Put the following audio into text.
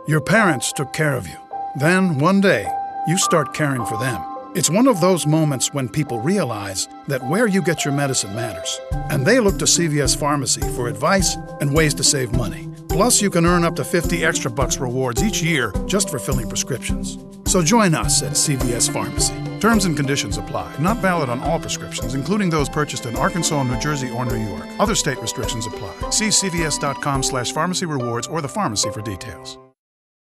Your parents took care of you. Then, one day, you start caring for them. It's one of those moments when people realize that where you get your medicine matters. And they look to CVS Pharmacy for advice and ways to save money. Plus, you can earn up to $50 extra rewards each year just for filling prescriptions. So join us at CVS Pharmacy. Terms and conditions apply. Not valid on all prescriptions, including those purchased in Arkansas, New Jersey, or New York. Other state restrictions apply. See cvs.com/pharmacy rewards or the pharmacy for details.